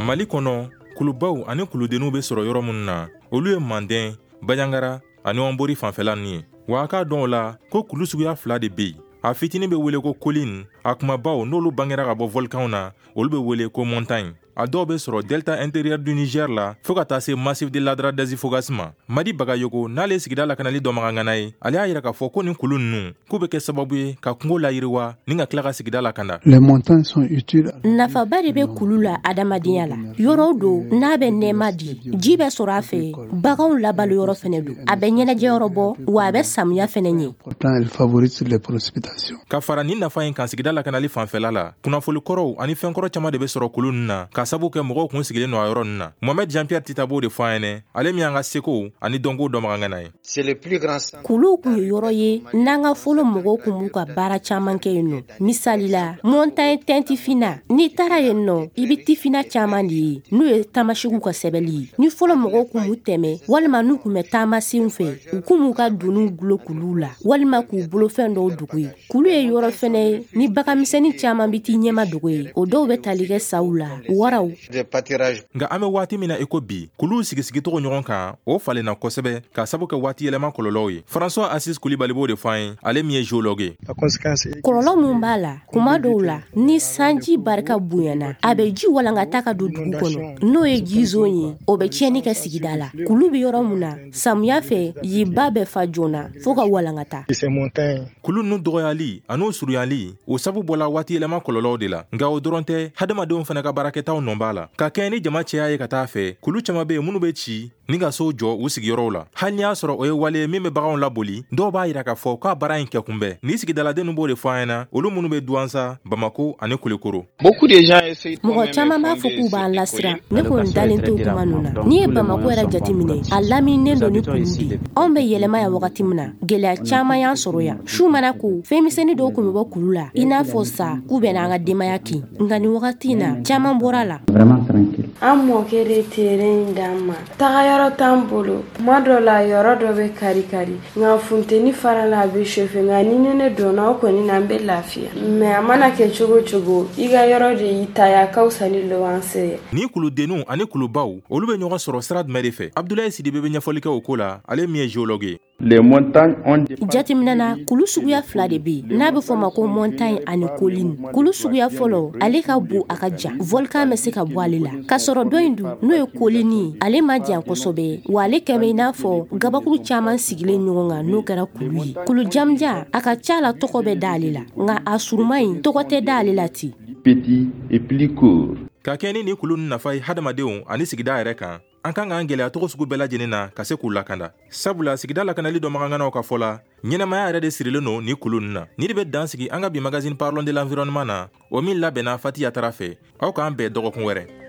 Mali kɔnɔ kulubaw ani kuludenu be sɔrɔ yɔrɔ minnu na olu ye Manden, Bajangara ani Wanbori fanfɛla ninnu ye. Wa a k'a dɔn o la ko kulu suguya 2 de be yen. A fitini be wele ko Colline, a kumabaw n'olu bangera ka bɔ volcan na olu be wele ko montagne. A dɔw be sɔrɔ delta intérieur du Niger la fo ka taa se massif de l'Adra Dezifogas ma. Madi Bagayogo n'ale sigida lakanali dɔmagangana ye, ale y'a yira k'a fɔ ko nin kulu ninnu k'u be kɛ sababu ye ka kungo layiriwa ni ka tila ka sigida lakanda. Les montagnes sont utiles. Nafaba de be kulu la adamadenya la. Yɔrɔ do n'a bɛ nɛɛma di, ji bɛ sɔrɔ a fɛ, baganw labalo yɔrɔ fɛnɛ do. A bɛ ɲɛnajɛ yɔrɔ bɔ wa a bɛ samiya fɛnɛ ɲɛ. Pourtant, elle favorise les précipitations. Ka fara nin nafa in kan sigida lakanali fanfɛla la, kunnafoli kɔrɔw ani fɛnkɔrɔ caman de be sɔrɔ kulu ninnu na ka sabu kɛ mɔgɔw kun sigilen no a yɔrɔ ninnu na. Mohamed Jean-Pierre Titabo de fɔ an ɲɛnɛ, ale min y'an ka seko ani dɔnko dɔmagangana ye. C'est le plus grand centre. Kulu kun ye yɔrɔ ye n'an ka fɔlɔ mɔgɔw kun b'u ka baara caman kɛ yen nɔ. Misali la, montagne Tintifina, n'i taara yen nɔ i be tifina caman de ye n'u ye tamasigiw ka sɛbɛli ye. Ni fɔlɔ mɔgɔw kun b'u tɛmɛ walima n'u kun bɛ taamasenw fɛ u kun b'u ka doniw gulo kuluw la walima k'u bolofɛn dɔw dogo ye. Kulu ye yɔrɔ fɛnɛ ye ni baganmisɛnnin caman bi t'i ɲɛma dogo ye o dɔw bɛ tali kɛ saw la waraw. Nga an bɛ waati min na eko bi kulu sigisigi tɔgɔ ɲɔgɔn kan o falenna kosɛbɛ ka sabu kɛ waati yɛlɛma kɔlɔlɔw ye. François Assis Coulibaly b'o de fɔ an ye, ale min ye géologue ye. Kɔlɔlɔ mun b'a la kuma dɔw la ni sanji barika bonyana a bɛ ji walankata ka don dugu kɔnɔ n'o ye jizon ye o bɛ tiɲɛni kɛ sigida la. Kulu bi yɔrɔ mun na samiya fɛ yiba bɛ fa joona fo ka walankata. Kulu ninnu dɔgɔyali an'u suruyali o sabu bɔla waati yɛlɛma kɔlɔlɔw de la. Nga o dɔrɔn tɛ hadamadenw fana ka baarakɛtaw nɔ b'a la. Ka kɛ ni jama cɛya ye ka taa fɛ kulu caman be yen minnu be ci ni ka sow jɔ u sigiyɔrɔw la. Hali ni y'a sɔrɔ o ye wale min be baganw laboli dɔw b'a yira k'a fɔ k'a baara in kɛ kunbɛn. Ni sigidaladenw b'o de fɔ an ɲɛna olu minnu be Douanza, Bamako ani Kulekoro. Mɔgɔ caman b'a fɔ k'u b'an lasira ne ko n dalen to kuma ninnu na. N'i ye Bamako yɛrɛ jateminɛ a laminilen do ni kulu de. Anw be yɛlɛma yan wagati min na gɛlɛya caman y'an sɔrɔ yan. Su mana ko fɛnmisɛnnin dɔw kun bɛ bɔ kulu la i n'a fɔ sa k'u bɛ n'an ka denbaya kin. Nka nin wagati in na caman bɔra la. An mɔkɛ de terrain d'an ma. Tagayɔrɔ t'an bolo. Kuma dɔ la yɔrɔ dɔ bɛ kari-kari. Nka funteni fara la a bɛ chauffer. Nka ni nɛnɛ donna o kɔni na an bɛ lafiya. Mais a mana kɛ cogo cogo i ka yɔrɔ de y'i ta ye a ka fisa ni luwanse ye. Ni kuludenu ani kulubaw olu be ɲɔgɔn sɔrɔ sira jumɛn de fɛ? Abdoulaye Sidibe be ɲɛfɔli kɛ o ko la, ale min ye géologue ye. Les montagnes ont Jateminɛna kulu suguya 2 de be yen n'a be fɔ ma ko montagne ani colline. Kulu suguya fɔlɔ ale ka bon a ka jan volcan bɛ se ka bɔ ale la ka sɔrɔ dɔ in dun n'o ye colline ale ma jan kosɛbɛ wa ale kɛmɛ i n'a fɔ gabakuru caman sigilen ɲɔgɔn kan n'o kɛra kulu ye. Kulu jamja a ka ca la tɔgɔ bɛ da ale la nka a suruma in tɔgɔ tɛ da ale la ten. petit et plus court. Ka kɛ ni kulu ninnu nafa ye hadamadenw ani sigida yɛrɛ kan an kan k'an gɛlɛya togo sugu bɛɛ lajɛlen na ka se k'u lakanda. Sabula sigida lakanali dɔmaganganaw ka fɔ la ɲɛnamaya yɛrɛ de sirilen no ni kulu ninnu na. Ni de be dan sigi an ka bi magazine Parlons de l'environnement na o min labɛnna Fati Yatara fɛ aw k'an bɛɛ dɔgɔkun wɛrɛ.